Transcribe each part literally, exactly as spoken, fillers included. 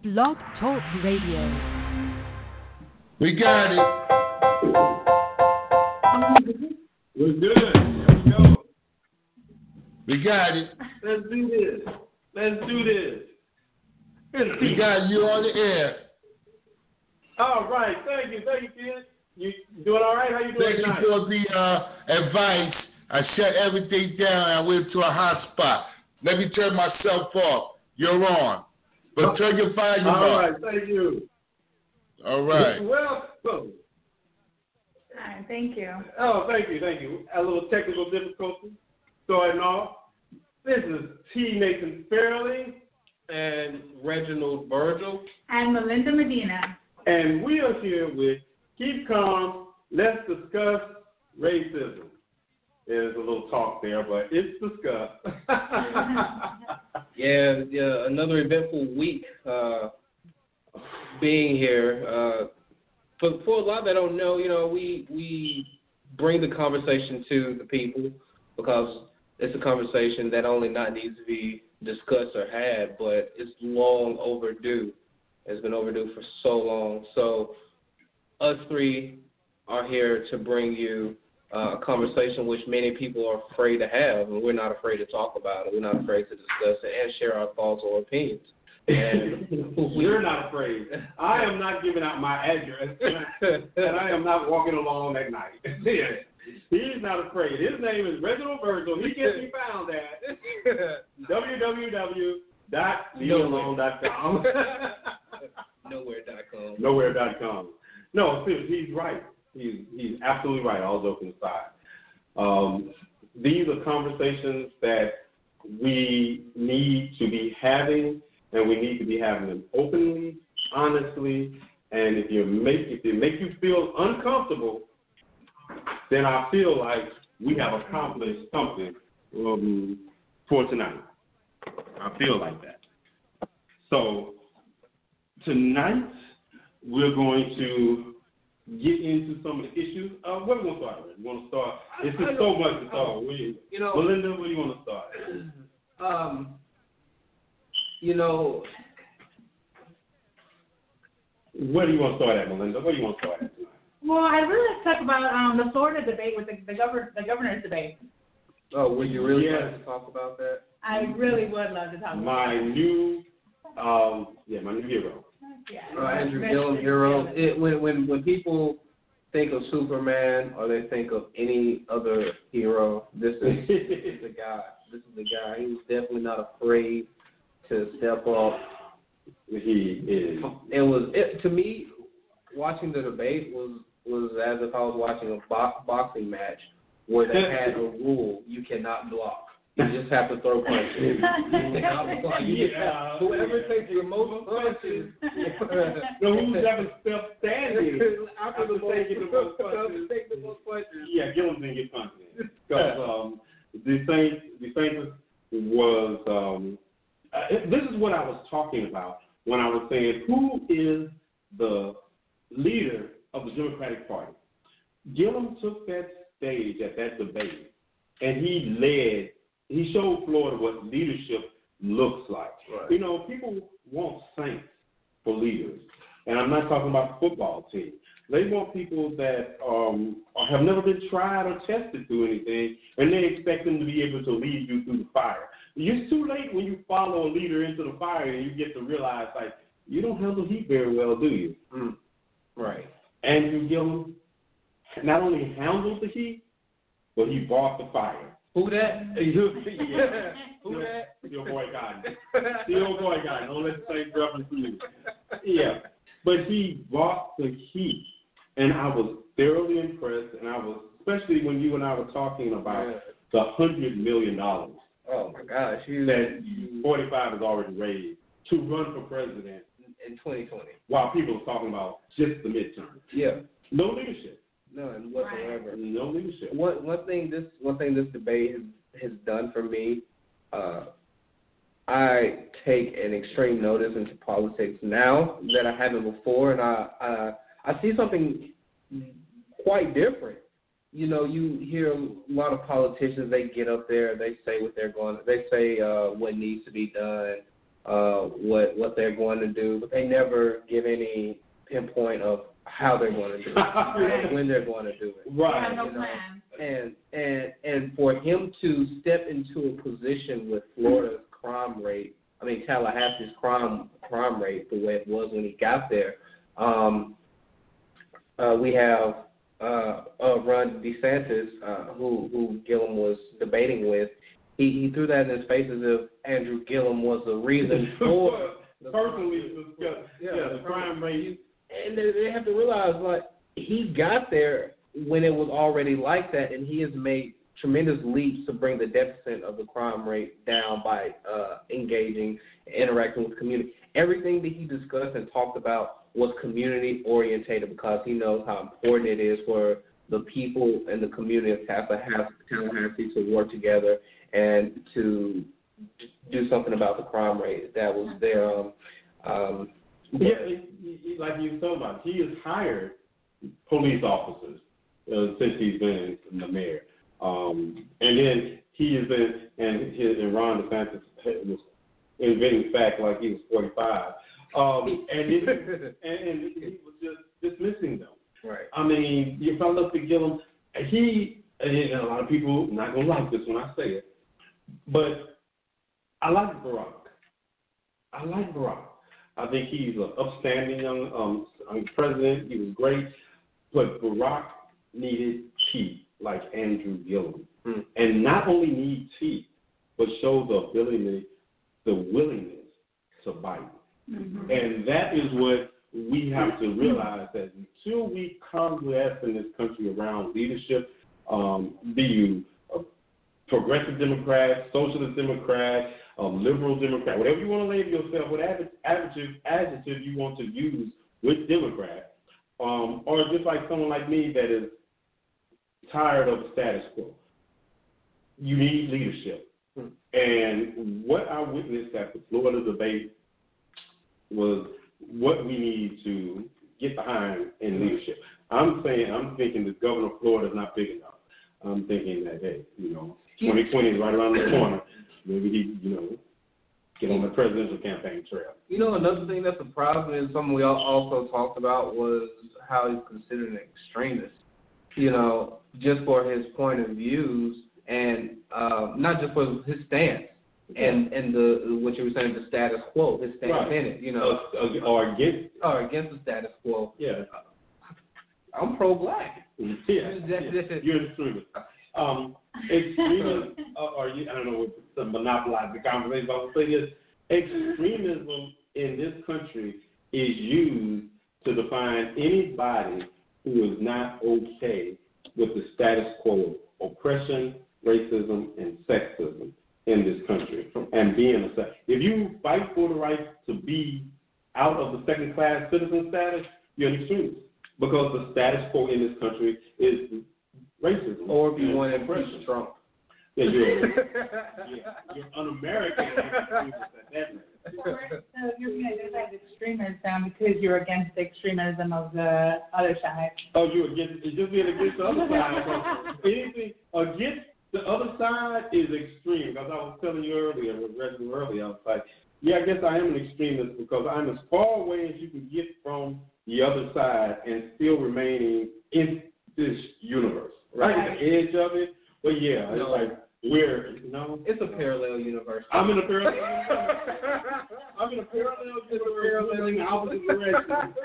Blog Talk Radio. We got it. We're good. Here we go. We got it. Let's do this. Let's do this. Here's We Pete. got you on the air. All right. Thank you. Thank you, kid. You doing all right? How you doing Thank you tonight? for the uh, advice. I shut everything down and I went to a hot spot. Let me turn myself off. You're on. But turn your volume up. All right. Thank you. All right. Welcome. All right, thank you. Oh, thank you. Thank you. A little technical difficulty. Starting off. This is T. Nathan Fairley and Reginald Virgil. And Melinda Medina. And we are here with Keep Calm, Let's Discuss Racism. There's a little talk there, but it's discussed. Yeah, yeah, another eventful week uh, being here. Uh, for, for a lot that don't know, you know, we we bring the conversation to the people because it's a conversation that only not needs to be discussed or had, but it's long overdue. It's been overdue for so long. So us three are here to bring you uh, a conversation which many people are afraid to have, and we're not afraid to talk about it. We're not afraid to discuss it and share our thoughts or opinions. And You're not afraid. I am not giving out my address, and I am not walking along at night. He's not afraid. His name is Reginald Virgil. He can be found at w w w dot leave alone dot com. Nowhere dot com. Nowhere dot com. No, seriously, he's right. He's he's absolutely right. All joking aside, um, these are conversations that we need to be having, and we need to be having them openly, honestly. And if you make if they make you feel uncomfortable, then I feel like we have accomplished something um, for tonight. I feel like that. So tonight we're going to get into some of the issues. Uh, where we going to start with? We want to start. It's just so much to start with. You know, Melinda, where do you want to start? um, you know, Where do you want to start at, Melinda? Where do you want to start at? Well, I'd really like to talk about um, the Florida debate with the, the, governor, the governor's debate. oh, would you really Yes. like to talk about that? I really would love to talk about My new, um, yeah, my new hero. Yeah. Uh, Andrew Mister Gillum, hero. Gillum. It, when when when people think of Superman or they think of any other hero, this is, this is the guy. This is the guy. He was definitely not afraid to step up. He is. It was it, to me, watching the debate was was as if I was watching a bo- boxing match where they had a rule: you cannot block. You just have to throw punches. You cannot block. You just have, whoever takes the most punches. No, who's ever stepped standing After the most taking the most punches. take the most punches. Yeah, Gillum didn't get punched in. Because um, the Saints, the Saints was, um, uh, this is what I was talking about when I was saying, who is the leader of the Democratic Party? Gillum took that stage at that debate, and he led, he showed Florida what leadership looks like. Right. You know, people want saints for leaders, and I'm not talking about the football team. They want people that um, have never been tried or tested through anything, and they expect them to be able to lead you through the fire. It's too late when you follow a leader into the fire and you get to realize, like, you don't handle heat very well, do you? Mm. Right. Andrew Gillum not only handled the heat, but he brought the fire. Who that? yeah. Who that? Your boy got it. Your boy got it. Don't let the same reference to you. Yeah. But he brought the heat, and I was thoroughly impressed, and I was, especially when you and I were talking about Yeah. the one hundred million dollars Oh, my gosh. He that forty-five has already raised to run for president in twenty twenty. while people are talking about just the midterm. Yeah. No leadership. None whatsoever. No leadership. One one thing this one thing this debate has, has done for me, uh, I take an extreme notice into politics now that I haven't before, and I I, I see something quite different. You know, you hear a lot of politicians. They get up there, they say what they're going, they say uh, what needs to be done, uh, what what they're going to do, but they never give any pinpoint of how they're going to do it, right. when they're going to do it. Right. Yeah, no you know? plan. And and and for him to step into a position with Florida's crime rate, I mean Tallahassee's crime crime rate, the way it was when he got there, um, uh, we have uh, uh, Ron DeSantis, uh, who who Gillum was debating with. He, he threw that in his face as if Andrew Gillum was the reason for the personally, yeah, yeah, yeah, the crime rate. And they, they have to realize, like, he got there when it was already like that, and he has made tremendous leaps to bring the deficit of the crime rate down by uh, engaging, interacting with community. Everything that he discussed and talked about was community orientated because he knows how important it is for the people and the community of Tallahassee to work together and to do something about the crime rate that was there. Um, um, yeah, it, it, like you were talking about, he has hired police officers uh, since he's been the mayor. Um, and then he has been, and, his, and Ron DeSantis was inventing fact like he was forty-five. Um, and, it, and, and he was just dismissing them. Right. I mean, if I look at Gillum, he, and a lot of people not going to like this when I say it, but I like Barack. I like Barack. I think he's an upstanding young um, president. He was great. But Barack needed teeth like Andrew Gillum. Hmm. And not only need teeth, but show the ability, the willingness to bite. Mm-hmm. And that is what we have to realize, that until we coalesce in this country around leadership, um, be you a progressive Democrat, socialist Democrat, a liberal Democrat, whatever you want to label yourself, whatever adjective, adjective you want to use with Democrat, um, or just like someone like me that is tired of the status quo. You need leadership. Hmm. And what I witnessed at the Florida debate was what we need to get behind in leadership. I'm saying, I'm thinking the governor of Florida is not big enough. I'm thinking that, hey, you know, twenty twenty is right around the corner. Maybe he, you know, get on the presidential campaign trail. You know, another thing that surprised me and something we all also talked about was how he's considered an extremist. You know, just for his point of views and uh, not just for his stance. And and the what you were saying, the status quo, his stance right. in it, you know, uh, or against or against the status quo. Yeah, I'm pro-black. Yeah, yeah. You're an extremist. Um, extremism, uh, or you, I don't know what to monopolize the conversation, but I'll say this: extremism in this country is used to define anybody who is not okay with the status quo of oppression, racism, and sexism in this country, and being a if you fight for the right to be out of the second class citizen status, you're an extremist because the status quo in this country is racism. Or if you want to impress Trump, yeah, you're, yeah, you're un-American. So you're being identified as extremist um, because you're against the extremism of the other side. Oh, you're against just being against the other side. Anything against the other side is extreme. As I was telling you earlier, with Reggie earlier, I was like, yeah, I guess I am an extremist because I'm as far away as you can get from the other side and still remaining in this universe. Right, right. At the edge of it. But yeah, it's no. like we're, you know. It's a parallel universe. I'm in a parallel universe. I'm in a parallel universe in the opposite direction.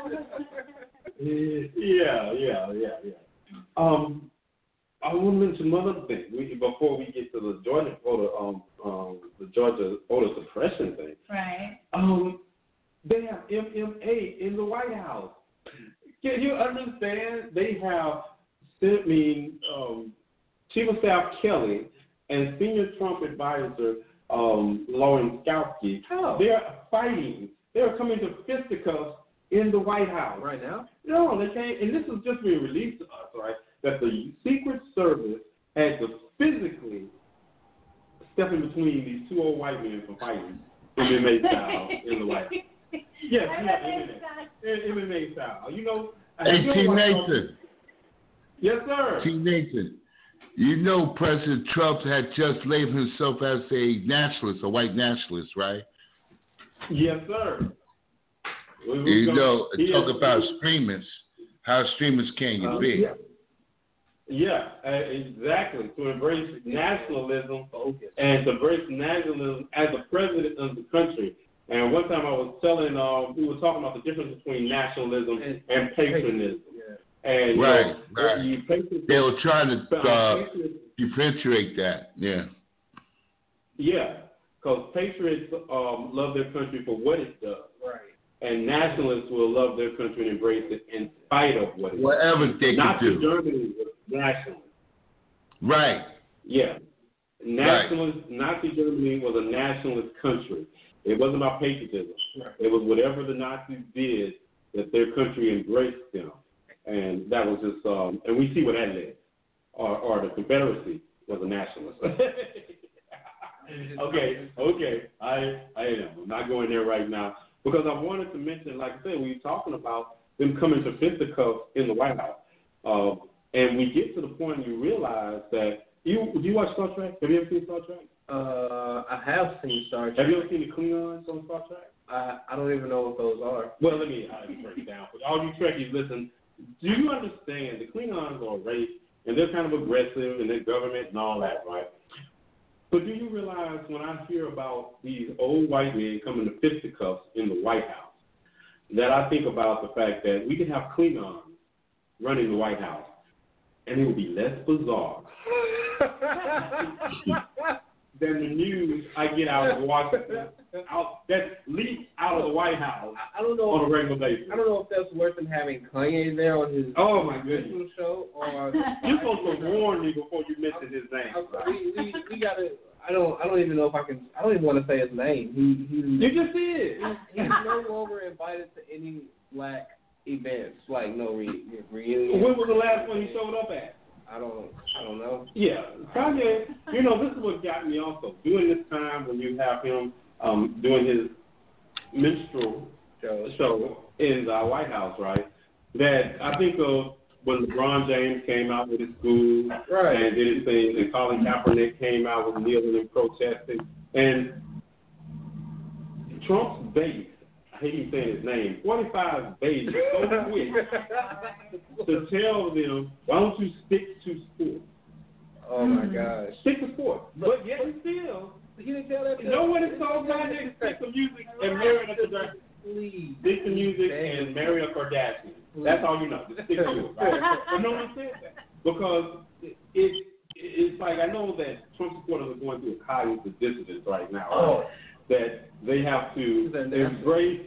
yeah, yeah, yeah, yeah. Um, I want to mention another thing we, before we get to the Georgia voter, um, um, the Georgia voter suppression thing. Right. Um, they have M M A in the White House. Can you understand? They have, I mean, um, Chief of Staff Kelly and Senior Trump Advisor um, Lauren Skowski. Oh. They're fighting. They're coming to fisticuffs in the White House right now. No, they can't. And this is just being released to us, right? That the Secret Service had to physically step in between these two old white men from fighting M M A style in the White House. Yes, yeah, M M A style. You know, hey, T. Nathan. Yes, sir. T. Nathan, you know President Trump had just labeled himself as a nationalist, a white nationalist, right? Yes, sir. We, You gonna, know, talk is, about extremists. How extremists can you uh, be? Yeah, yeah uh, exactly. To embrace nationalism and to embrace nationalism as the president of the country. And one time I was telling, um, we were talking about the difference between nationalism and, and patriotism. Yeah. And right, you know, right. You patriotism, they were trying to uh, patriotism, differentiate that. Yeah. Yeah, because patriots um, love their country for what it does. Right. And nationalists will love their country and embrace it in spite of what it Whatever does. they Nazi can do. Germany was nationalist. Right. Yeah. Nationalist, right. Nazi Germany was a nationalist country. It wasn't about patriotism. Right. It was whatever the Nazis did that their country embraced them. And that was just, um, and we see what that led. Or, or the Confederacy was a nationalist. okay, okay. I, I am. I'm not going there right now. Because I wanted to mention, like I said, we were talking about them coming to fisticuffs in the White House. Um, and we get to the point you realize that, you do you watch Star Trek? Have you ever seen Star Trek? Uh, I have seen Star Trek. Have you ever seen the Klingons on Star Trek? I, I don't even know what those are. Well, let me, let me break it down. For all you Trekkies, listen, do you understand the Klingons are a race, and they're kind of aggressive, and their government and all that, right? But do you realize when I hear about these old white men coming to fisticuffs in the White House, that I think about the fact that we can have Klingons running the White House, and it would be less bizarre than the news I get out of Washington, out that leaks out of the White House I don't know on a regular basis. I don't know if that's worse than having Kanye there on his oh my goodness show, or you're supposed to warn me before you mention his name. I, we, we we gotta. I don't. I don't even know if I can. I don't even want to say his name. He he. You just did. He's, he's no longer invited to any black events, like no re, reunion. When was the last one he showed up at? I don't. I don't know. Yeah, Kanye. You know, this is what got me also during this time when you have him um, doing his minstrel show, show in the White House, right? That I think of when LeBron James came out with his school right. and did his thing, and Colin Kaepernick came out with kneeling and protesting, and Trump's base. I hate him saying his name. forty-five base so quick to tell them, why don't you stick to sports? Oh my gosh. Stick to sports. But yet still, he didn't tell that. No one is told Kanye to stick to music and marry a Kardashian. Please. Stick to music and marry a Kardashian. That's all you know. Just stick to it. Right? But no one said that because it, it it's like I know that Trump supporters are going through a cognitive dissonance right now. Right? Oh. That they have to embrace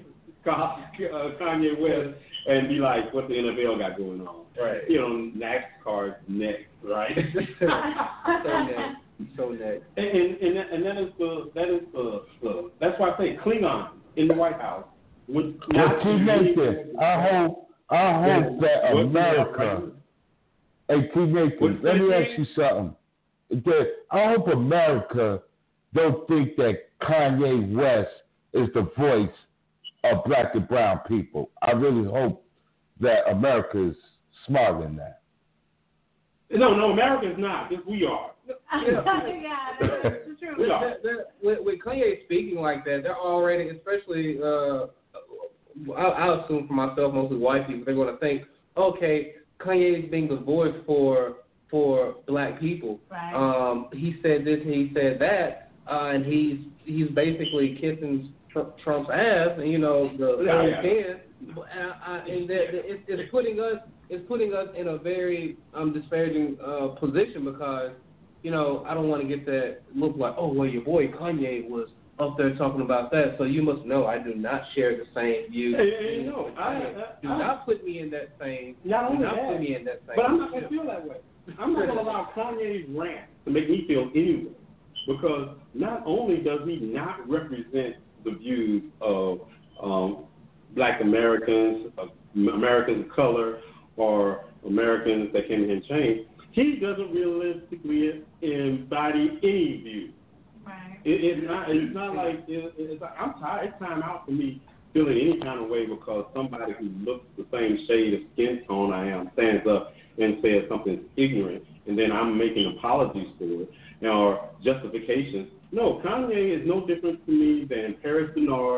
Kanye West and be like, what the N F L got going on. Right. You know, NASCAR's next, right? so next. So next. And, and, and, that, and that is the, that is the, the, that's why I say Klingon in the White House. Would not T Nathan, I hope, I hope that America, hey T Nathan, let me ask you something. That I hope America don't think that Kanye West is the voice of black and brown people. I really hope that America is smarter than that. No, no, America is not. Just we are. Yeah, that's true. We are. That, that, with, with Kanye speaking like that, they're already, especially, uh, I, I assume for myself, mostly white people, they're going to think, okay, Kanye is being the voice for for black people. Right. Um, he said this and he said that, uh, and he's he's basically kissing Tr- Trump's ass, and you know the yeah, yeah. ten, and, I, and that, it's, it's putting us it's putting us in a very um, disparaging uh, position because you know I don't want to get that look like, oh well, your boy Kanye was up there talking about that, so you must know I do not share the same views. Hey, hey, no, I, I, do I, not put me in that same. Not do only not that, put me in that same. but I'm not gonna feel that way. I'm not gonna allow Kanye's rant to make me feel any way, because not only does he not represent the views of um, Black Americans, uh, Americans of color, or Americans that came in and changed, he doesn't realistically embody any views. Right. It, it's not. It's not like it, it's like I'm tired. It's time out for me feeling any kind of way because somebody who looks the same shade of skin tone I am stands up and says something ignorant, and then I'm making apologies for it or justifications. No, Kanye is no different to me than Paris Bernard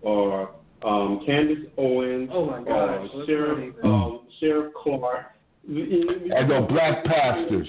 or um, Candace Owens, Oh my gosh. or Sheriff um, Sheriff Clark, And the black pastors.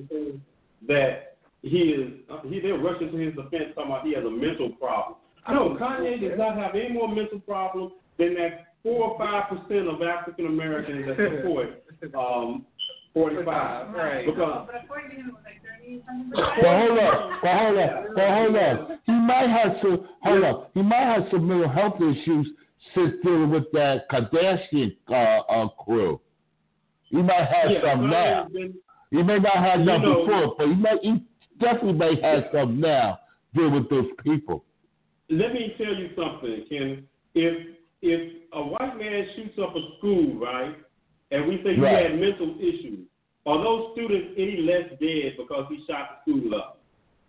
that he is he they're rushing to his defense talking about he has a mental problem. No, Kanye does not have any more mental problem than that four or five percent of African Americans that support um, forty-five. Right. Because But according to him, it was like thirty something But hold up, but hold up, but hold up. He might have some, hold up, he might have some mental health issues since dealing with that Kardashian uh, uh, crew. He might have yeah, some Kanye now. has been, He may not have You none know- before, but he, may, he definitely may have some now dealing with those people. let me tell you something, Ken. If if a white man shoots up a school, right, and we say Right. he had mental issues, are those students any less dead because he shot the school up?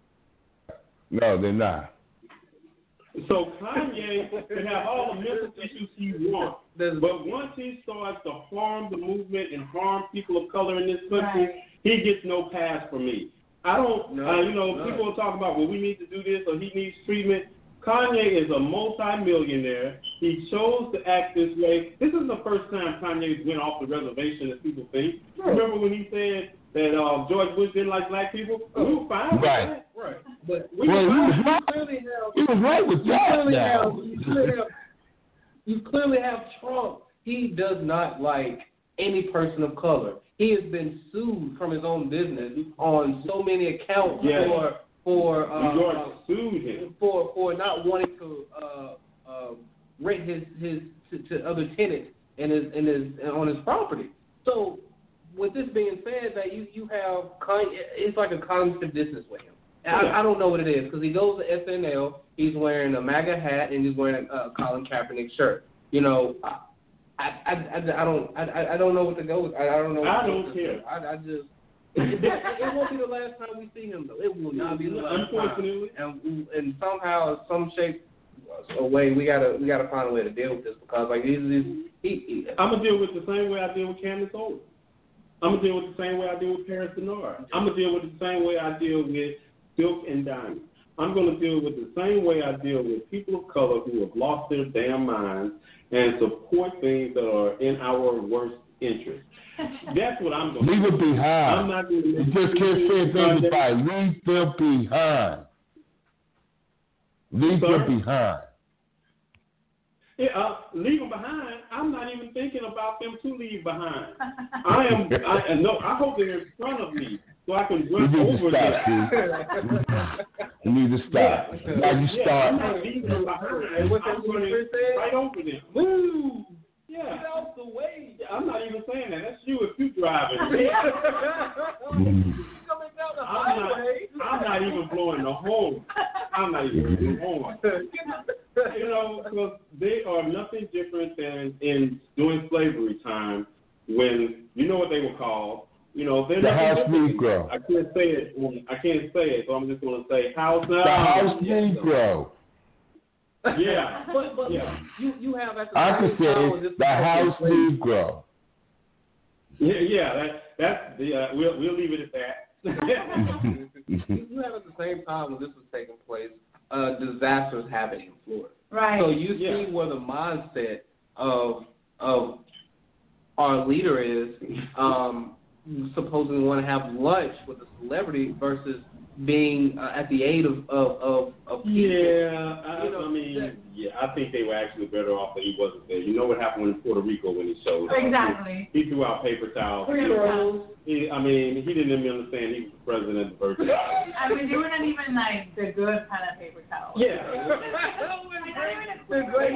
No, they're not. So Kanye can have all the mental issues he wants, There's- but once he starts to harm the movement and harm people of color in this country, Right. he gets no pass from me. I don't, No, uh, you know, no. people talk about, well, we need to do this or he needs treatment. Kanye is a multi-millionaire. He chose to act this way. This is the first time Kanye went off the reservation, as people think. Remember when he said that uh, George Bush didn't like black people? We were fine with Right. that. Right. But We Well, were he was fine. right. clearly have He was right with You that clearly now. have, you clearly have, you clearly have Trump. He does not like any person of color. He has been sued from his own business on so many accounts Yes. for for uh, New York uh, sued him. for for not wanting to uh, uh, rent his his to, to other tenants in his in his on his property. So, with this being said, that you you have Kanye, it's like a cognitive dissonance with him. I, I don't know what it is because he goes to S N L, he's wearing a MAGA hat and he's wearing a uh, Colin Kaepernick shirt. You know, I I, I, I don't I, I don't know what to go with. I, I don't know. What I to don't go with. care. I, I just. it, it won't be the last time we see him, though. It will not be the last Unfortunately. time. And and somehow, some shape, a way, we gotta we gotta find a way to deal with this because like these these he, he I'm gonna deal with the same way I deal with Candace Owens. I'm gonna deal with the same way I deal with Paris Denard. I'm gonna deal with the same way I deal with Silk and Diamond. I'm gonna deal with the same way I deal with people of color who have lost their damn minds and support things that are in our worst interest. That's what I'm gonna Leave do. it behind. I'm not gonna You just can't say it to everybody. Leave them behind. Leave Sorry? them behind. Yeah, uh, leave them behind. I'm not even thinking about them to leave behind. I am. I no. I hope they're in front of me so I can You run need to over stop, them. Steve. You need to stop. Yeah. Now you Yeah, start. I'm not leaving them behind. And what I'm that running Chris said? right over them. Woo! Yeah. Get out the way. Yeah, I'm not even saying that. That's you if you driving. Mm. Coming down the I'm not, highway. I'm not even blowing the horn. I'm not even blowing the horn. You know, because they are nothing different than in during slavery time when you know what they were called. You know, they're The nothing house different. Negro. I can't say it. um, I can't say it, so I'm just going to say house. The house Negro. Yeah. But but Yeah. you you have at the I same can time say this the house Negro. Yeah, yeah. That, that's the. Uh, we'll we'll leave it at that. you you have at the same time when this was taking place, uh, disasters happening in Florida. Right. So you Yeah. see where the mindset of of our leader is, um, supposedly want to have lunch with a celebrity versus being uh, at the aid of of of, of people. Yeah, I, You know, I mean, that- yeah, I think they were actually better off that he wasn't there. You know what happened in Puerto Rico when he showed up? Exactly. He, he threw out paper towels. Heroes. He, I mean, he didn't even understand he was the president of the Virgin Islands. I mean, they were not even like the good kind of paper towels. Yeah. The great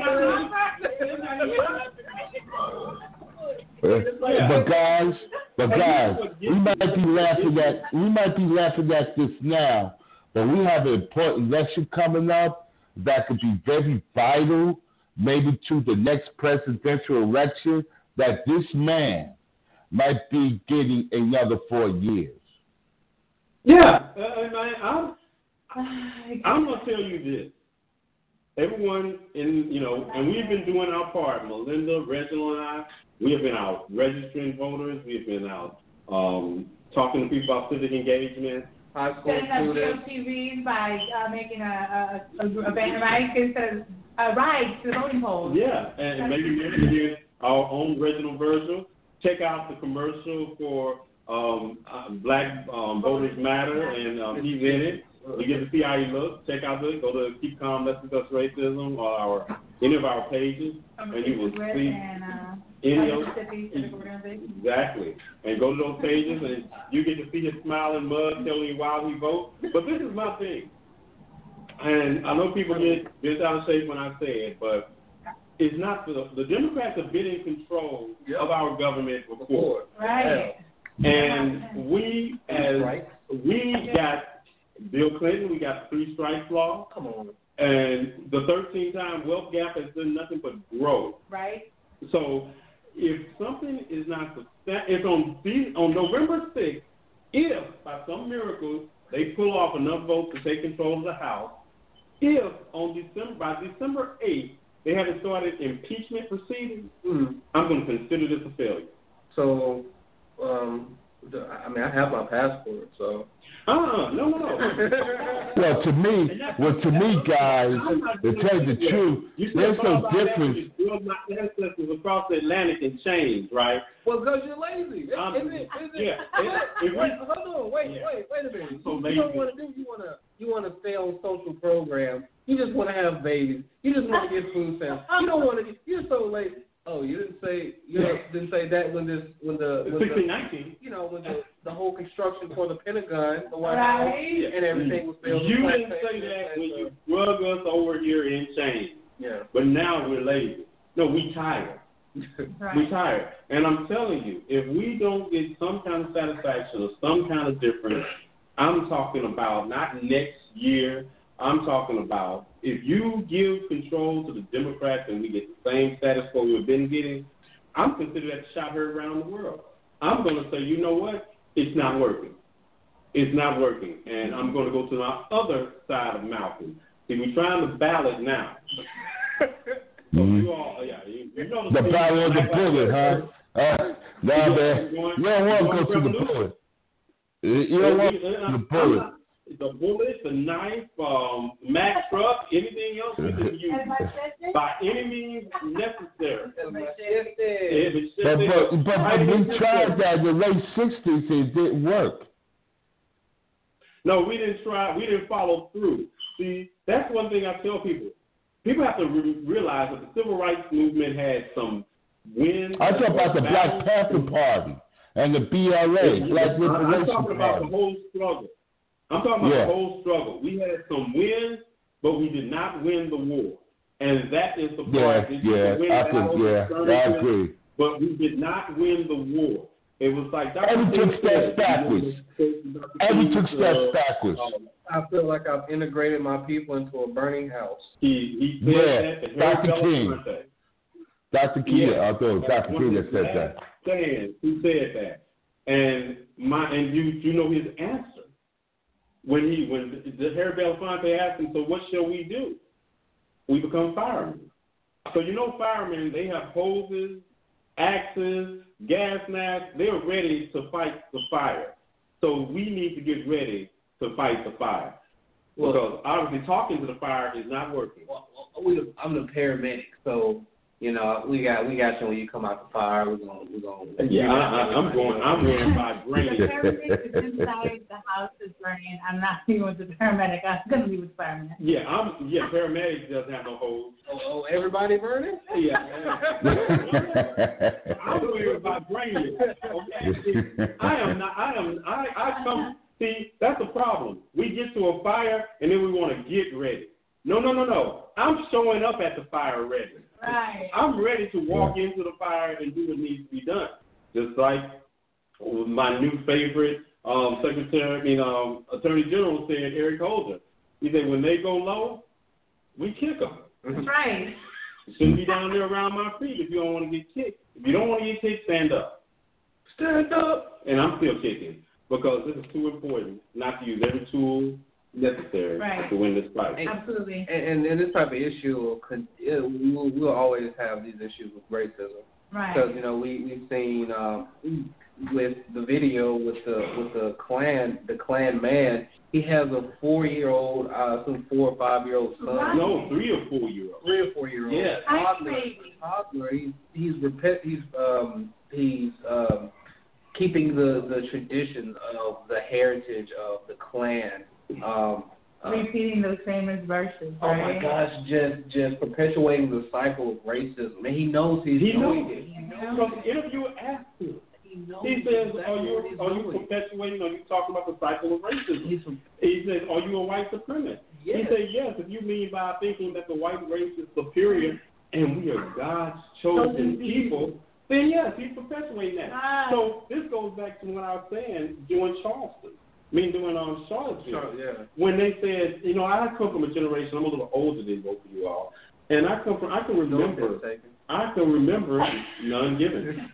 But guys, but guys, we might be laughing at we might be laughing at this now, but we have an important election coming up that could be very vital, maybe to the next presidential election. That this man might be getting another four years. Yeah. Uh, and I, I'm, I'm going to tell you this. Everyone in, you know, and we've been doing our part. Melinda, Reginald, and I, we have been out registering voters. We have been out um, talking to people about civic engagement. high school Setting up students. G O T reads by uh, making a, a, a, a banner, right? Instead of a ride to the voting polls. Yeah, and, and maybe maybe our own Reginald Virgil. Check out the commercial for um, uh, Black um, Voters Matter, and um, he's in it. You get to see how he looks. Check out the go to Keep Calm, Let's Discuss Racism, or our any of our pages, Um, and you will see and, uh, any of Mississippi Civic Organization. exactly. And go to those pages, and you get to see his smiling mug telling you why he votes. But this is my thing, and I know people get bent out of shape when I say it, but it's not the the Democrats have been in control Yep. of our government before. Right. And we, as Right. we got Bill Clinton, we got the three strikes law, Come on. and the thirteen-time wealth gap has done nothing but grow. Right. So, if something is not sustain, if on the, on November sixth, if by some miracle they pull off enough votes to take control of the House, if on December by December eighth they haven't started impeachment proceedings, Mm. I'm going to consider this a failure. So, um, the, I mean, I have my passport, so. Uh-uh, no, no, no. Well, to me, well, to me, guys, to tell you the truth, You there's said no about difference. that, you my ancestors across the Atlantic and changed, right? Well, because you're lazy. Um, Is it? Is it? yeah. Wait, If we- wait, hold on. Wait, Yeah. wait, wait a minute. So you lazy. don't want to do. You want to. You want to stay on social programs. You just want to have babies. You just want to get food stamps. You don't want to. You're so lazy. Oh, you didn't say. You know, didn't say that when this when the when sixteen the, nineteen. you know when the the whole construction for the Pentagon, the White House, Right. and everything was built. You didn't say that when you drug us over here in chains. Yeah. But now we're lazy. No, we tired. Right. We tired. And I'm telling you, if we don't get some kind of satisfaction or some kind of difference, I'm talking about not next year. I'm talking about if you give control to the Democrats and we get the same status quo we've been getting, I'm considering that shot heard around the world. I'm going to say, you know what? It's not working. It's not working. And I'm going to go to the other side of Malcolm. See, we're trying to ballot now. So Mhm. you all, yeah, you, you know The thing, battle of the like- bullet, huh? Uh, nah, man. You don't want to go to the bullet. You don't want to go to the bullet. The bullet, the knife, um, Mack truck, anything else we can use by any means necessary. If it's just But, there, but, but, right, but we it's tried just that in the late sixties and it didn't work. No, we didn't try. We didn't follow through. See, that's one thing I tell people. People have to re- realize that the civil rights movement had some wins. I talk about the Black Panther Party and the B L A, Black I'm Liberation talking about the Party. whole struggle. I'm talking about Yeah. the whole struggle. We had some wins, but we did not win the war. And that is the Yeah, part. that you yeah, can win I battles could, yeah, and skirmishes, I agree. But we did not win the war. It was like Doctor And we took King steps said, backwards. you know, And we took uh, steps backwards. um, I feel like I've integrated my people into a burning house. He, he said Yeah, that to Doctor Harry King. Belafonte. Doctor King, Yeah. I thought it was Doctor One King of that his said that. last stands, who said that. And my and you you know his answer. When he when the Harry Belafonte asked him, so what shall we do? We become firemen. So you know firemen, they have hoses, axes, gas masks, they're ready to fight the fire. So we need to get ready to fight the fire. Well- Because obviously talking to the fire is not working. Well, we, I'm the paramedic, so you know we got we got you when you come out the fire. We're gonna we're gonna. Yeah, I, I, I'm going. I'm going by The brain. paramedic is inside the house is burning. I'm not even with the paramedic. I'm going to be with the fireman. Yeah, I'm. Yeah, paramedics doesn't have no hose. Oh, oh, everybody burning? Yeah, I'm going by brain. Okay, I am not. I am. I. I come. See, that's the problem. We get to a fire and then we want to get ready. No, no, no, no. I'm showing up at the fire ready. Right. I'm ready to walk into the fire and do what needs to be done. Just like my new favorite um, secretary, I mean, um, Attorney General said, Eric Holder. He said, when they go low, we kick them. That's right. Shouldn't be down there around my feet if you don't want to get kicked. If you don't want to get kicked, stand up. Stand up. And I'm still kicking because this is too important not to use every tool necessary Right. to win this fight. Absolutely. And, and, and this type of issue, will con- it, we'll, we'll always have these issues with racism. Right. Because you know we we've seen uh, with the video with the with the Klan the Klan man. He has a four-year-old, uh, some four or five-year-old son. Right. No, three or four-year-old. Three or four-year-old. Yeah. Toddler. Baby. Toddler. He's he's repet. He's um he's um keeping the the tradition of the heritage of the Klan. Um, uh, Repeating those famous verses, oh right? my gosh, just just perpetuating the cycle of racism. And he knows he's He doing knows. it. He Because the interviewer asked him. He knows He says, exactly are what you he's are you doing. perpetuating, are you talking about the cycle of racism? He's, He says, are you a white supremacist? yes. He said, yes, if you mean by thinking that the white race is superior and we are God's chosen people, then yes, he's perpetuating that. Ah. So this goes back to what I was saying during Charleston. I mean, during um, Charlottesville. Sure, yeah. When they said, you know, I come from a generation, I'm a little older than both of you all, and I come from, I can remember, I can remember, none given.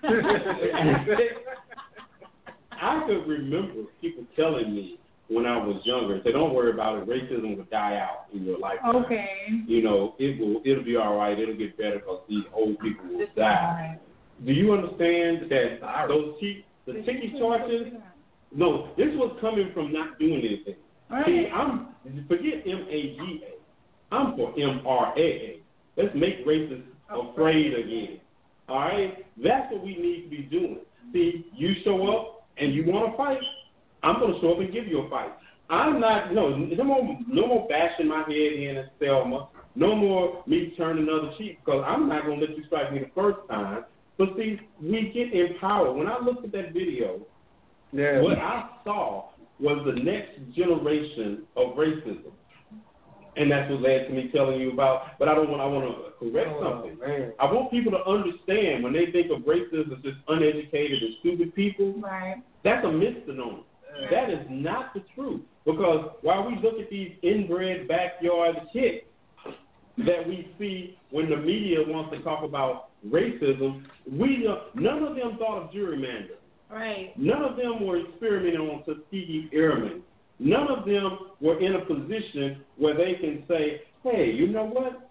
I could remember people telling me when I was younger, say, don't worry about it, racism will die out in your lifetime. Okay. You know, it will, it'll be all right, it'll get better because these old people will die. Right. Do you understand that those te- the ticky torches? No, this was coming from not doing anything. Right. See, I'm forget M A G A. I'm for M R A A. Let's make racists afraid again. All right, that's what we need to be doing. See, you show up and you want to fight, I'm going to show up and give you a fight. I'm not no no more no more bashing my head in at Selma. No more me turning another cheek because I'm not going to let you strike me the first time. But see, we get empowered. When I looked at that video, Yeah. what I saw was the next generation of racism. And that's what led to me telling you about, but I don't want, I want to correct Oh, something. man. I want people to understand when they think of racism as just uneducated and stupid people, Right. that's a misnomer. That is not the truth. Because while we look at these inbred backyard hits that we see when the media wants to talk about racism, we none of them thought of gerrymandering. Right. None of them were experimenting on Tuskegee Airmen. None of them were in a position where they can say, hey, you know what?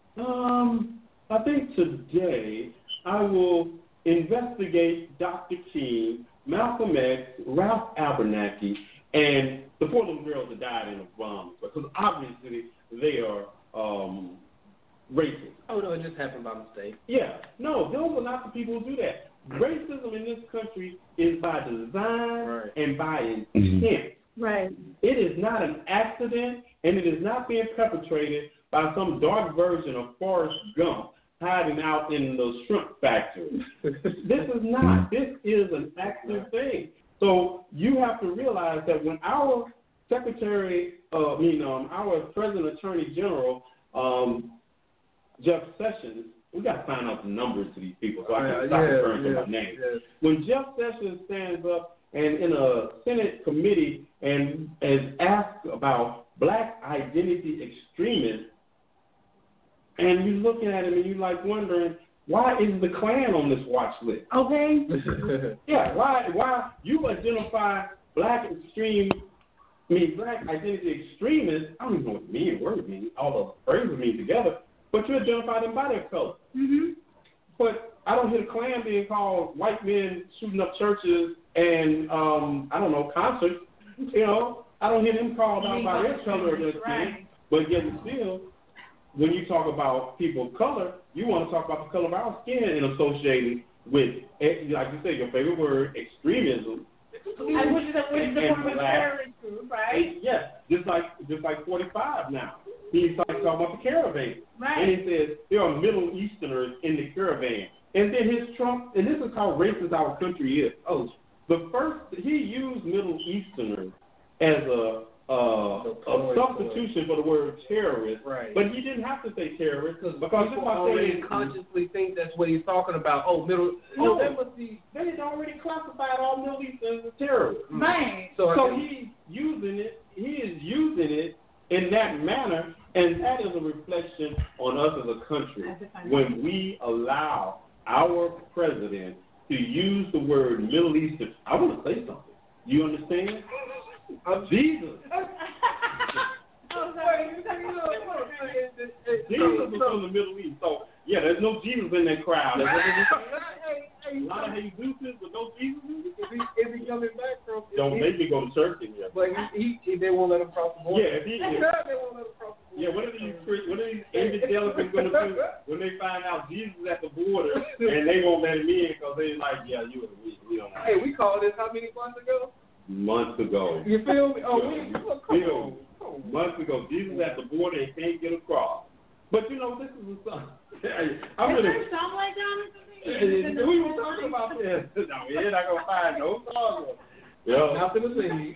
Um, I think today I will investigate Doctor King, Malcolm X, Ralph Abernathy, and the poor little girls that died in the bombs, because obviously they are um, racist. Oh, no, it just happened by mistake. Yeah. No, those are not the people who do that. Racism in this country is by design Right. and by intent. Mm-hmm. Right. It is not an accident, and it is not being perpetrated by some dark version of Forrest Gump hiding out in the shrimp factory. This is not. This is an active thing. So you have to realize that when our Secretary, uh, I mean, um, our President Attorney General, um, Jeff Sessions, we got to find out the numbers to these people so I can Yeah, stop yeah, referring to yeah, my name. yeah. When Jeff Sessions stands up and in a Senate committee and is asked about black identity extremists, and you're looking at him and you're like wondering, why is the Klan on this watch list? Okay. Yeah, why why you identify black extreme, I mean black identity extremists, I don't even know what the meaning word means, all the phrases mean together, but you identify them by their color. Mhm. But I don't hear the Klan being called white men shooting up churches and um, I don't know, concerts. You know, I don't hear them called out by their color of their skin. Right. But yet and still, when you talk about people of color, you want to talk about the color of our skin and associating with, like you say, your favorite word, extremism. And which is a, which is a And form of black. terrorist group, right? Yes, just like just like forty-five now. He's talking about the caravan. Right. And he says there are Middle Easterners in the caravan. And then his Trump, and this is how racist our country is. Oh, the first, he used Middle Easterners as a, uh, a substitution for the word terrorist. Right. But he didn't have to say terrorist because Because just people by already saying, consciously think that's what he's talking about. Oh, middle. no, Oh, that must be. they had already classified all Middle Easterners as terrorists. Right. So, So I think- he's using it, he is using it in that manner, and that is a reflection on us as a country As a country. when we allow our president to use the word Middle Eastern. I want to say something. You understand? Jesus. Oh, sorry. You're talking about Jesus was from the Middle East. So Yeah, there's no Jesus in that crowd. Hey, hey, A lot of Jesus with no Jesus. Is he, is he coming back from? Don't he, make me go to church in here. But he, he, they won't let him cross the border. Yeah, if he, if, they won't let him cross the border. yeah. What are these what are these evangelicals going to do when they find out Jesus is at the border and they won't let him in because they're like, yeah, you we, we don't. Hey, we called this how many months ago? Months ago. You feel me? Oh, we, oh, come Bill, on. Come on. Months ago, Jesus at the border and can't get across. But you know, this is a song. I'm Is really. there a song like that or something? We were talking about this. No, we're not gonna find no song. Yeah. Nothing to see.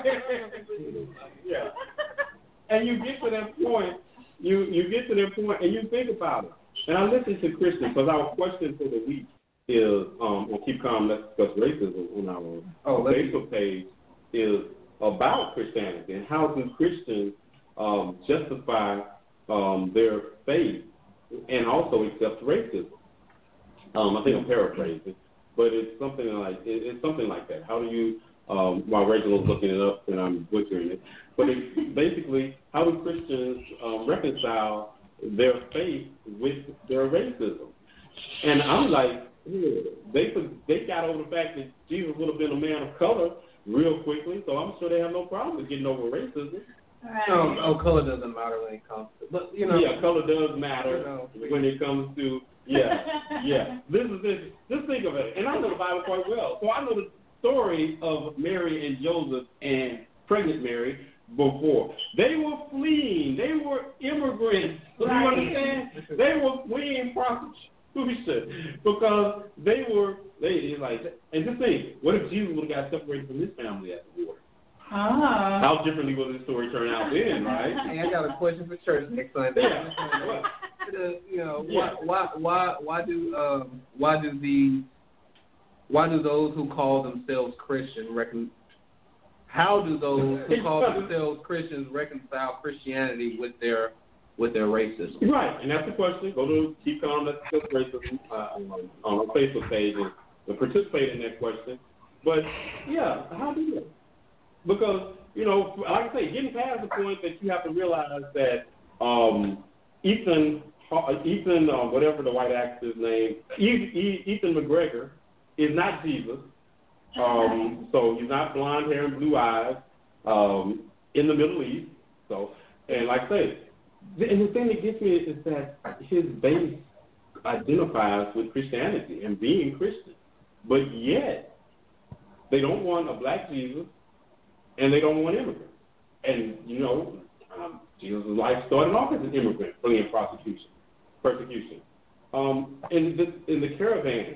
Yeah. And you get to that point. You you get to that point, and you think about it. And I listen to Christians because our question for the week is um, on Keep Calm, Let's Discuss Racism on our Oh, Facebook page is about Christianity and how do Christians um, justify um, their faith and also accept racism. Um, I think I'm paraphrasing, but it's something like it, it's something like that. How do you, um, while Reginald's looking it up and I'm butchering it, but it's basically how do Christians um, reconcile their faith with their racism? And I'm like, yeah, they they got over the fact that Jesus would have been a man of color real quickly, so I'm sure they have no problem with getting over racism. Right. Oh, oh, color doesn't matter when it comes to, but you know. Yeah, color does matter You know. when it comes to, yeah, yeah. This is this. Just think of it, and I know the Bible quite well, so I know the story of Mary and Joseph and pregnant Mary before. They were fleeing. They were immigrants. Do you Right. understand? They were fleeing prostitution because they were. They like, and just think, what if Jesus would have got separated from his family at the war? Ah. How differently will this story turn out then, right? Hey, I got a question for church next Sunday. Yeah. What? Uh, you know, Yeah. why, why, why, why do, um, why do the, why do those who call themselves Christian recon? How do those who call themselves Christians reconcile Christianity with their, with their racism? Right, and that's the question. Go to Keep Calm, Let's Discuss Racism uh, on our Facebook page and, and participate in that question. But yeah, how do you? Because, you know, like I say, getting past the point that you have to realize that um, Ethan, Ethan, uh, whatever the white actor's name, Ethan McGregor is not Jesus. Um, so he's not blonde hair and blue eyes um, in the Middle East. So, and like I say, and the thing that gets me is that his base identifies with Christianity and being Christian, but yet they don't want a black Jesus. And they don't want immigrants. And, you know, um, Jesus' life started off as an immigrant, fleeing prosecution, persecution. Um, in, this, in the caravan,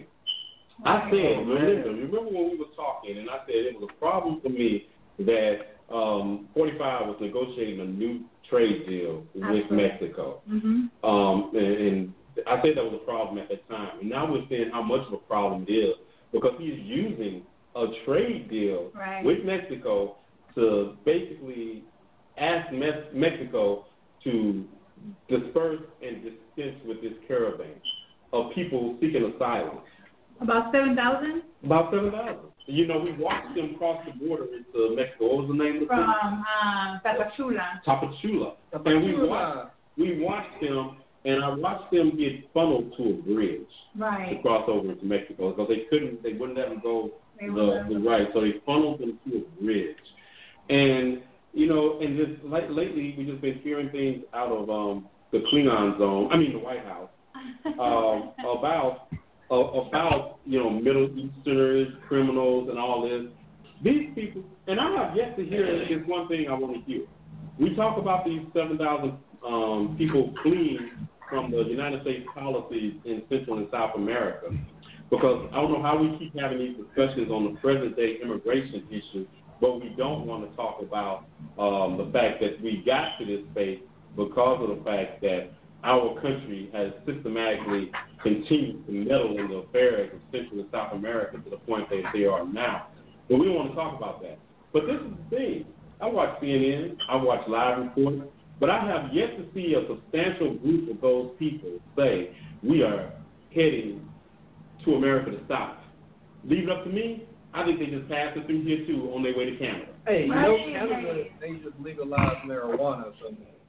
I said, remember, remember when we were talking, and I said it was a problem for me that um, forty-five was negotiating a new trade deal with Absolutely. Mexico. Mm-hmm. Um, and, and I said that was a problem at that time. And now we're seeing how much of a problem it is because he's using a trade deal Right. with Mexico to basically ask Me- Mexico to disperse and dispense with this caravan of people seeking asylum. About seven thousand About seven thousand. You know, we watched them cross the border into Mexico. What was the name of the from city? uh, Tapachula. Tapachula. And we watched, we watched them, and I watched them get funneled to a bridge Right. to cross over into Mexico because they couldn't, they wouldn't let them go They the, wouldn't the let them right, so they funneled them to a bridge. And, you know, and just like lately, we've just been hearing things out of um, the Klingon zone, I mean the White House, um, about, uh, about, you know, Middle Easterners, criminals, and all this. These people, and I have yet to hear, is one thing I want to hear. We talk about these seven thousand um, people fleeing from the United States policies in Central and South America. Because I don't know how we keep having these discussions on the present-day immigration issue, but we don't want to talk about um, the fact that we got to this space because of the fact that our country has systematically continued to meddle in the affairs of Central and South America to the point that they are now. But we don't want to talk about that. But this is the thing. I watch C N N, I watch live reports, but I have yet to see a substantial group of those people say we are heading to America to stop. Leave it up to me, I think they just passed it through here too on their way to Canada. Hey, you Right. know, Canada, they just legalized marijuana or something.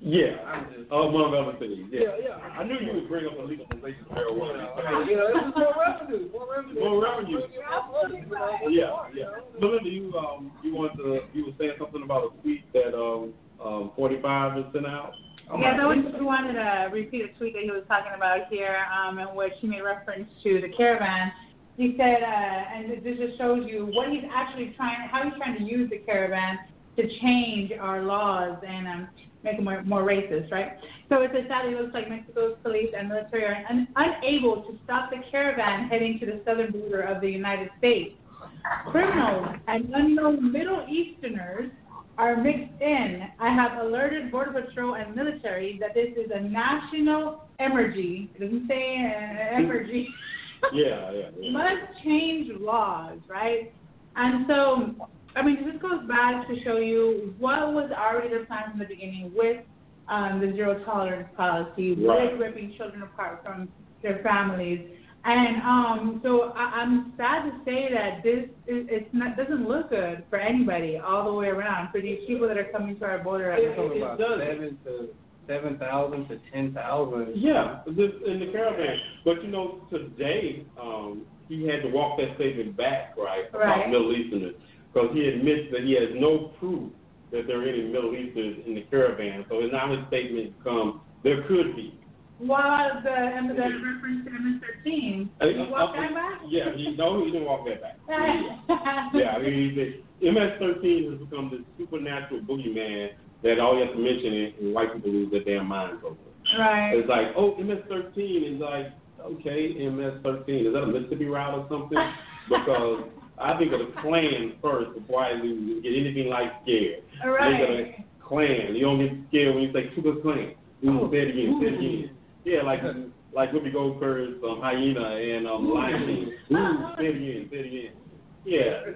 Yeah, I'm just, among other things. Yeah. yeah, yeah. I knew you would bring up the legalization of marijuana. You know, it's just more revenue, more revenue. More revenue. Yeah, yeah. You know? Belinda, you um, you want to, you were saying something about a tweet that um, um, forty-five has sent out. Yeah, I was- we wanted to repeat a tweet that he was talking about here, um, in which he made reference to the caravan. He said, uh, and this just shows you what he's actually trying, how he's trying to use the caravan to change our laws and um, make them more, more racist, right? So it says, sadly, it looks like Mexico's police and military are un- unable to stop the caravan heading to the southern border of the United States. Criminals and unknown Middle Easterners are mixed in. I have alerted Border Patrol and military that this is a national emergency. It doesn't say an emergency. Yeah, yeah, yeah. Must change laws, right? And so, I mean, this goes back to show you what was already their plan from the beginning with um, the zero tolerance policy, Right. with ripping children apart from their families. And um, so I, I'm sad to say that this is, it's not, doesn't look good for anybody all the way around, for these people that are coming to our border. It's talking about seven to seven thousand to ten thousand. Yeah, this, in the caravan. But, you know, today um, he had to walk that statement back, right, about Right. Middle Easterners, because he admits that he has no proof that there are any Middle Easterners in the caravan. So now his statement becomes, there could be. While the, and the reference to M S thirteen, did you walk that back? Yeah, he, no, he didn't walk that back. Yeah, I mean, the, M S thirteen has become this supernatural boogeyman that all you have to mention it and white people lose their damn minds over. Right. It's like, oh, M S thirteen is like, okay, M S thirteen, is that a Mississippi route or something? Because I think of the Klan first before I even get anything like scared. Right. Think of the Klan. You don't get scared when you say Ku Klux Klan. Ooh, say it again, say it again. Yeah, like like Whoopi Goldberg's um, Hyena and um, Lion King. Ooh, say it again, say it again. Yeah.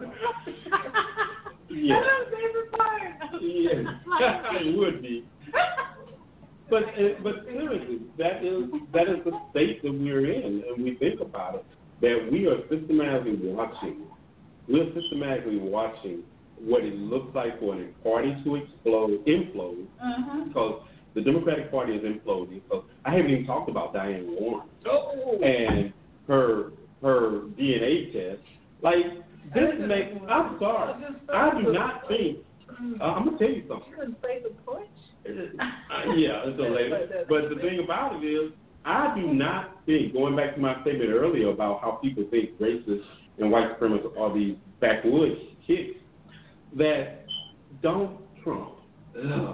Yeah. That's my favorite part. Yeah, it would be. But uh, but seriously, that is that is the state that we're in, and we think about it. That we are systematically watching. We're systematically watching what it looks like for a party to explode, implode, Uh-huh. because the Democratic Party is imploding. Because I haven't even talked about Diane Warren Oh. and her her D N A test. Like this makes. I'm sorry. I do not think. Uh, I'm gonna tell you something. Couldn't play the porch. Uh, yeah, it's a later. But the thing about it is, I do not think, going back to my statement earlier about how people think racists and white supremacists are these backwoods kids, that Donald Trump, ugh,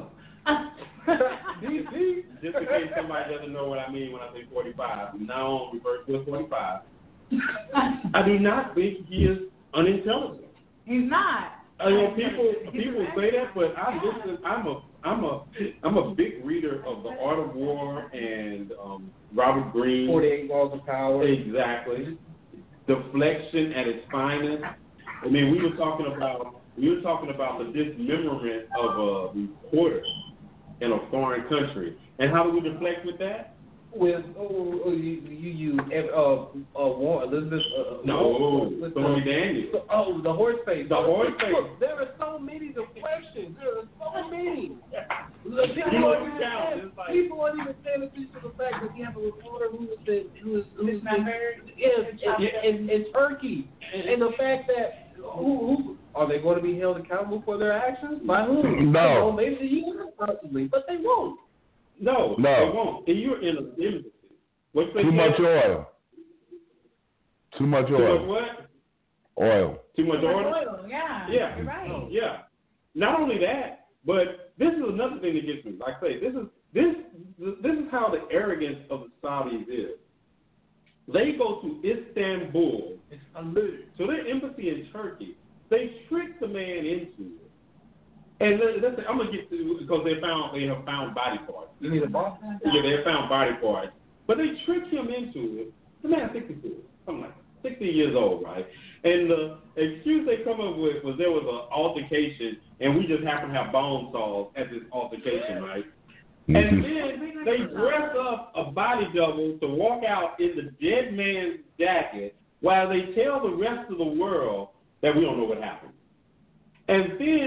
just in case somebody doesn't know what I mean when I say forty-five, from now on refer to as forty-five, I do not think he is unintelligent. He's not. I know people people say that, but I listen. I'm a I'm a I'm a big reader of The Art of War and um, Robert Greene. forty-eight Laws of Power. Exactly. Deflection at its finest. I mean, we were talking about we were talking about the dismemberment of a reporter in a foreign country, and how do we deflect with that? With oh, oh you you use uh uh War Elizabeth uh, No, with Stormy the- Daniels. So, oh, the horse face. The horse face. Look, there are so many deflections. There are so many. Look, You people, know, aren't it's even down. paying- It's like- people aren't even paying attention to the fact that you have a reporter who has been who is who has been Dismembered. in, in, in, in Turkey, and, and the fact that who who are they going to be held accountable for their actions? By whom? No. I don't know, maybe the U S possibly, but they won't. No, No. they won't. And you're in a embassy. What's Too much oil. Too much Too much oil. what? Oil. Too much oil. Oil, yeah. Yeah. You're right. Yeah. Not only that, but this is another thing that gets me. Like I say, this is this this is how the arrogance of the Saudis is. They go to Istanbul, so their embassy in Turkey. They trick the man into it. And let's say, I'm gonna get to because they found they have found body parts. You need a boss? Yeah, they have found body parts, but they tricked him into it. The man's sixty-two, something like that, sixty years old, right? And the excuse they come up with was there was an altercation, and we just happened to have bone saws at this altercation, right? Mm-hmm. And then they dress up a body double to walk out in the dead man's jacket while they tell the rest of the world that we don't know what happened. And then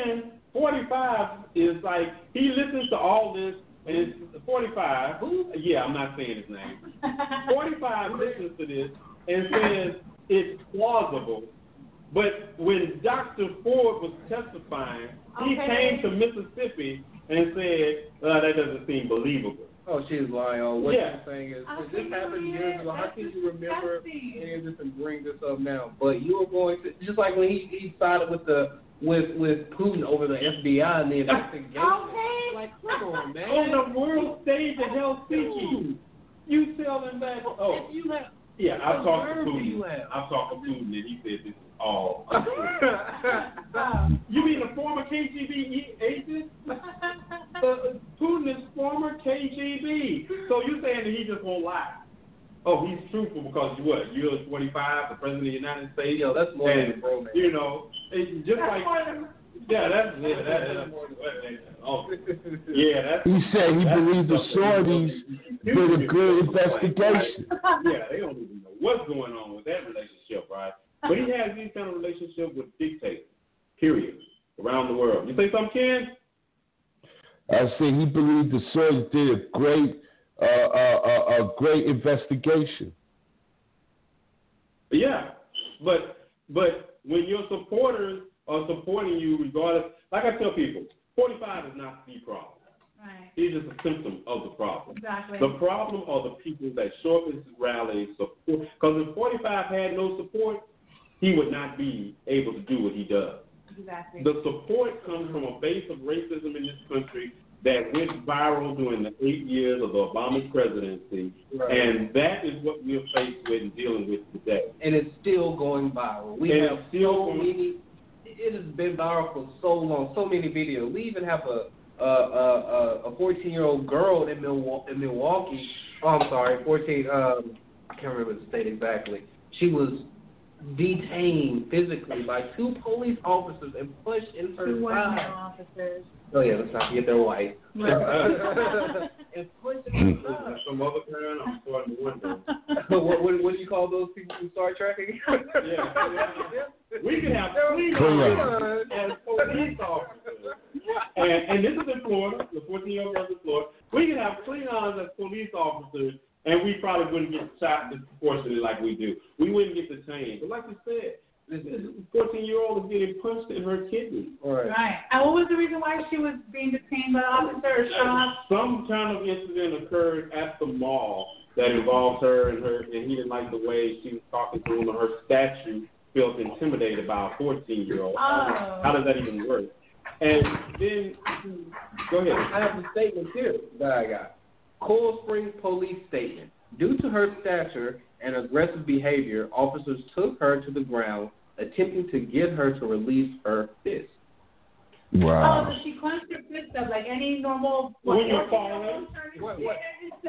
forty-five is like, he listens to all this, and it's forty-five. Who? Yeah, I'm not saying his name. forty-five listens to this and says it's plausible. But when Doctor Ford was testifying, he Okay. came to Mississippi and said, uh, that doesn't seem believable. Oh, she's lying. Oh, what Yeah. you're saying is, How this can you happened read years it? ago. How That's can you remember disgusting. any of this and bring this up now? But you are going to, just like when he, he sided with the with with Putin over the F B I and the investigation. Okay. Like, come on, man. On the world stage in Helsinki, you tell them that, oh, If you have, yeah, I've what talked to nerve do Putin. you have? I've talked to Putin, and he said this is all untrue. Wow. You mean a former K G B agent? Uh, Putin is former K G B. So you're saying that he just won't lie? Oh, he's truthful because what? You're twenty-five, the president of the United States. Yo, that's more and, than a bromance. You know, it's just That's like more than- yeah, that's yeah, that, that, oh, yeah, that's. He said he that's believed the something Saudis you- did a you- good you- investigation. Yeah, they don't even know what's going on with that relationship, right? But he has these kind of relationships with dictators, period, around the world. You say something, Ken? I said he believed the Saudis did a great, uh, uh, uh, a great investigation. Yeah, but but when your supporters are supporting you, regardless, like I tell people, forty-five is not the problem. Right. He's just a symptom of the problem. Exactly. The problem are the people that show up at his rallies, support. Because if forty-five had no support, he would not be able to do what he does. Exactly. The support comes from a base of racism in this country that went viral during the eight years of the Obama presidency, Right. and that is what we're faced with and dealing with today. And it's still going viral. We And have it's still so going- many. It has been viral for so long. So many videos. We even have a a a a fourteen-year-old girl in Milwaukee. In Milwaukee. Oh, I'm sorry, fourteen. Um, I can't remember the state exactly. She was detained physically by two police officers and pushed in her Two white male side. officers. Oh yeah, let's not forget they're white. Right. and pushed in her side. Some other parent, I'm starting to wonder. what, what, what do you call those people from Star Trek again? Yeah. We can have three Klingons. as police officers. And, and this is in Florida, the fourteen-year-old girl in Florida. We can have Klingons as police officers, and we probably wouldn't get shot disproportionately like we do. We wouldn't get the change. But like you said, this fourteen-year-old is getting punched in her kidney. Right. Right. And what was the reason why she was being detained by the officer or shot? Some kind of incident occurred at the mall that involved her and her, and he didn't like the way she was talking to him, or her statue felt intimidated by a fourteen-year-old. Oh. How does that even work? And then, go ahead. I have the statement here that I got. Coral Springs police statement. Due to her stature and aggressive behavior, officers took her to the ground, attempting to get her to release her fist. Oh, Wow. so she clenched her fist up like any normal. When you're falling. What, what?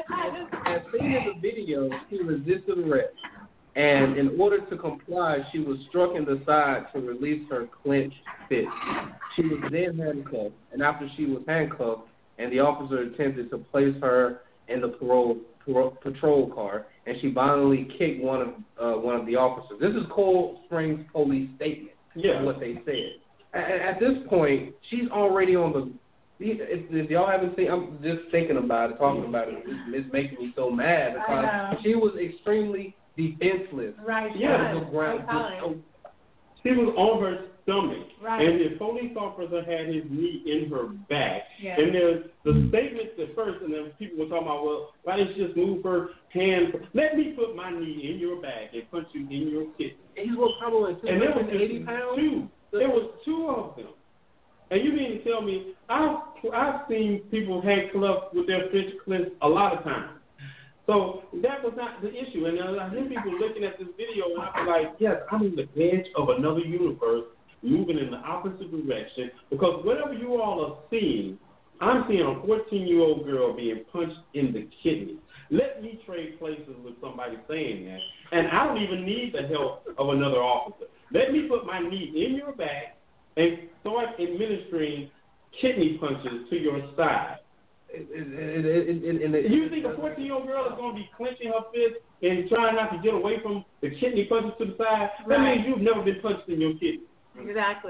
As seen in the video, she resisted arrest. And in order to comply, she was struck in the side to release her clenched fist. She was then handcuffed, and after she was handcuffed, and the officer attempted to place her in the parole, parole patrol car, and she violently kicked one of uh, one of the officers. This is Coral Springs police statement. Yeah. Of what they said. At, at this point, she's already on the. If, if y'all haven't seen, I'm just thinking about it, talking about it. It's, it's making me so mad because I know. she was extremely defenseless. Right. Yeah, yes. The ground, I tell just you. She was on her stomach, Right. and the police officer had his knee in her back. Yeah. And there's the statements at first, and then people were talking about, well, why didn't she just move her hand? Let me put my knee in your back and punch you in your kidney. He's what, probably two And there was hundred eighty pounds. two. There was two of them. And you mean to tell me, I've, I've seen people handcuffed with their fists clenched a lot of times. So that was not the issue. And I hear people looking at this video, and I was like, yes, I'm in the edge of another universe, moving in the opposite direction, because whatever you all are seeing, I'm seeing a fourteen-year-old girl being punched in the kidney. Let me trade places with somebody saying that, and I don't even need the help of another officer. Let me put my knee in your back and start administering kidney punches to your side. It, it, it, it, it, it, You think a fourteen-year-old girl is going to be clenching her fist and trying not to get away from the kidney punches to the side? That Right. means you've never been punched in your kidney. Exactly.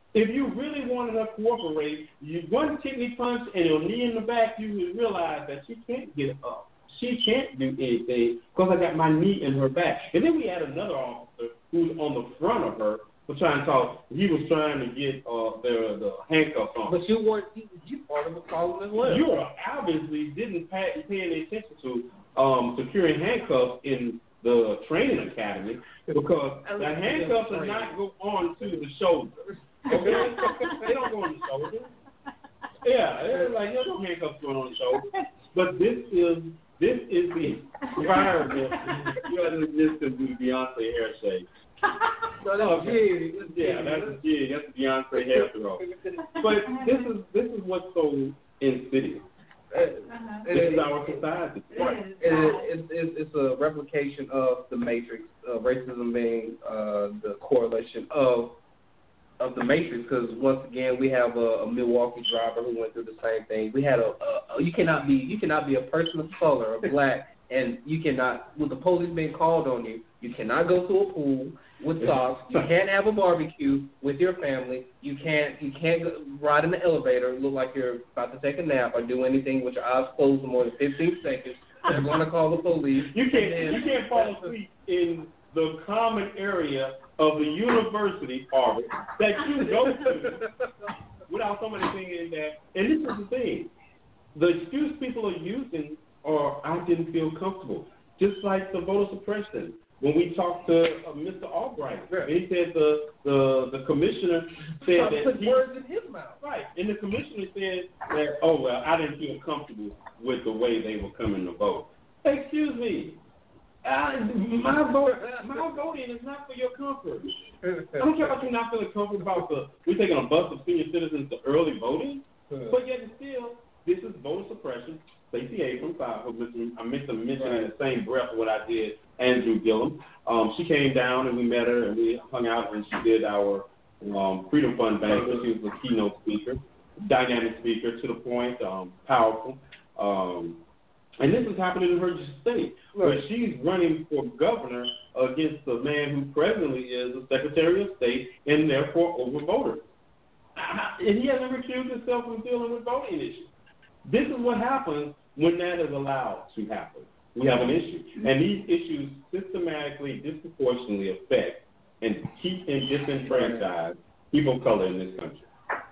If you really wanted her to cooperate, you one kidney punch and your knee in the back, you would realize that she can't get up. She can't do anything because I got my knee in her back. And then we had another officer who was on the front of her for trying to talk. He was trying to get uh, the, the handcuffs on. But you weren't, you part of the problem as well. You obviously didn't pay, pay any attention to um, securing handcuffs in the training academy because the handcuffs do not go on to the shoulder. Okay? They don't go on the shoulder. Yeah, it's like there's no handcuffs going on the shoulder. But this is this is the environment. You know, this is the Beyonce hair shade. So that's okay. Yeah, that's a jig. That's a Beyonce hair throw. But this is this is what's so insidious. Uh-huh. This is our society. Right. It, it, it, it's a replication of the Matrix, uh, racism being uh, the correlation of of the Matrix. Because once again, we have a, a Milwaukee driver who went through the same thing. We had a, a you cannot be you cannot be a person of color or black, and you cannot, with the police being called on you, you cannot go to a pool with socks. You can't have a barbecue with your family. You can't you can't go, ride in the elevator, look like you're about to take a nap, or do anything with your eyes closed for more than fifteen seconds. They're going to call the police. You can't then, you can't fall asleep in the common area of the university, Harvard, that you go to without somebody thinking that. And this is the thing: the excuse people are using are I didn't feel comfortable, just like the voter suppression. When we talked to uh, Mister Albright, yeah. he said the, the the commissioner said that put he, words in his mouth. Right, and the commissioner said that, oh well, I didn't feel comfortable with the way they were coming to vote. Excuse me, I, my vote, my voting is not for your comfort. I don't care about you not feeling comfortable about the we taking a bus of senior citizens to early voting, yeah. but yet still, this is voter suppression. Stacey Abrams, I meant to mention right. in the same breath what I did Andrew Gillum. Um, she came down and we met her and we hung out and she did our um, Freedom Fund banquet. She was a keynote speaker, dynamic speaker, to the point, um, powerful. Um, and this is happening in her state, right. where she's running for governor against the man who presently is the Secretary of State and therefore over voters. And he hasn't recused himself from dealing with voting issues. This is what happens when that is allowed to happen. We have an issue. And these issues systematically, disproportionately affect and keep and disenfranchise people of color in this country.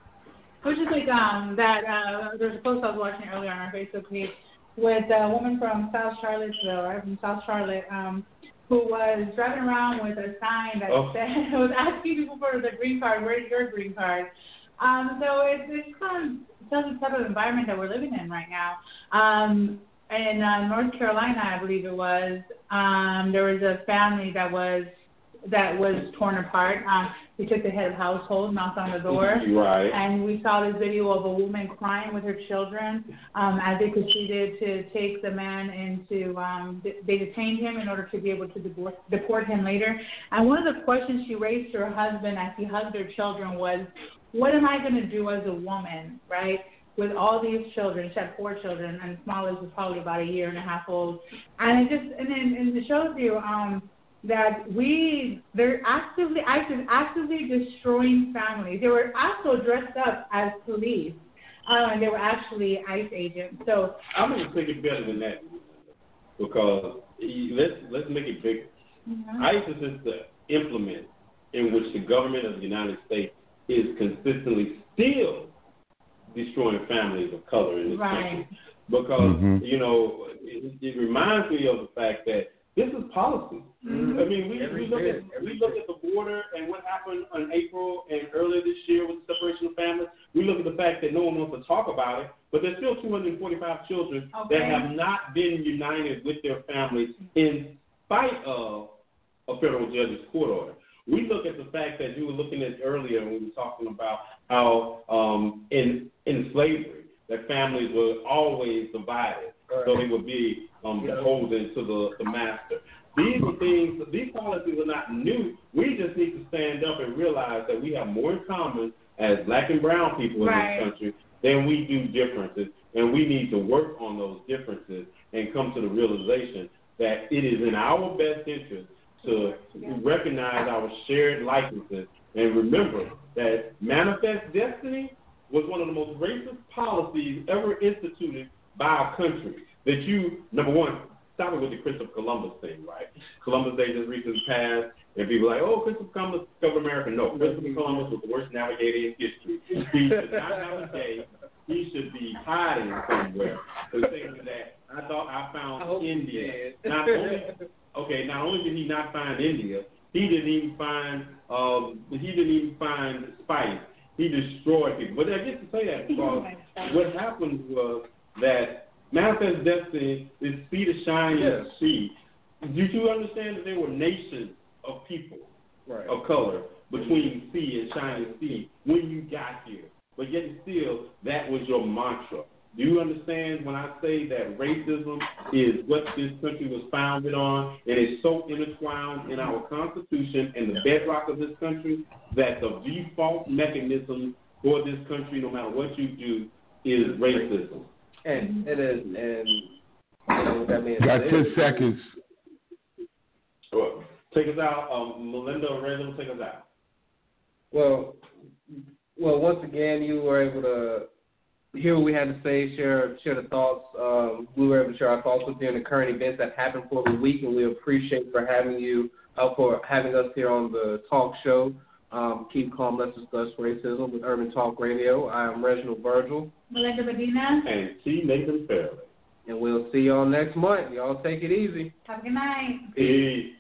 I was just like um, that uh, there's a post I was watching earlier on our Facebook page with a woman from South Charlottesville, right, from South Charlotte, um, who was driving around with a sign that oh. said, was asking people for the green card, where's your green card? Um, so it's, it's kind of tells the type of environment that we're living in right now. Um, in uh, North Carolina, I believe it was, um, there was a family that was that was torn apart. Um, we took the head of household, knocked on the door, right. and we saw this video of a woman crying with her children um, as they proceeded to take the man into, um, they detained him in order to be able to deport, deport him later. And one of the questions she raised to her husband as he hugged her children was, what am I going to do as a woman, right, with all these children? She had four children, and the smallest was probably about a year and a half old. And it just, and then and it shows you um, that we, they're actively, active, actively destroying families. They were also dressed up as police, um, and they were actually ICE agents. So I'm going to take it better than that, because let's let's make it bigger. Mm-hmm. ICE is just the implement in which the government of the United States is consistently still destroying families of color in this right. country. Because, mm-hmm. you know, it, it reminds me of the fact that this is policy. Mm-hmm. I mean, we, we, look at, we look at the border and what happened in April and earlier this year with the separation of families. We look at the fact that no one wants to talk about it, but there's still two hundred forty-five children okay. that have not been united with their families in spite of a federal judge's court order. We look at the fact that you were looking at earlier when we were talking about how um, in in slavery that families were always divided, right. so they would be um, beholden to the, the master. These are things. These policies are not new. We just need to stand up and realize that we have more in common as black and brown people in right. this country than we do differences, and we need to work on those differences and come to the realization that it is in our best interest to recognize our shared likenesses And remember that Manifest Destiny was one of the most racist policies ever instituted by our country. That you, number one, stop it with the Christopher Columbus thing, right? Columbus Day just recently passed, and people are like, oh, Christopher Columbus discovered America. No, Christopher Columbus was the worst navigator in history. He should not have a day. He should be hiding somewhere. The thing is that I thought I found I India. Not only, okay, not only did he not find India, he didn't even find um, he didn't even find spice. He destroyed people. But I get to say that because what happened was that Manifest Destiny is sea to shine yes. and sea. Did you understand that there were nations of people right. of color between sea and shining sea when you got here? But yet still, that was your mantra. Do you understand when I say that racism is what this country was founded on? It is so intertwined in our Constitution and the bedrock of this country that the default mechanism for this country, no matter what you do, is racism. And it is, and you know what that means. Got ten seconds. Well, take us out. Um, Melinda or Reza, take us out. Well, well, once again, you were able to hear what we had to say, share share the thoughts. Um, we were able to share our thoughts with you on the current events that happened for the week, and we appreciate for having you, uh, for having us here on the talk show. Um, Keep Calm, Let's Discuss Racism with Urban Talk Radio. I'm Reginald Virgil. Melinda Medina. And T. Nathan Fairley. And we'll see y'all next month. Y'all take it easy. Have a good night. Peace.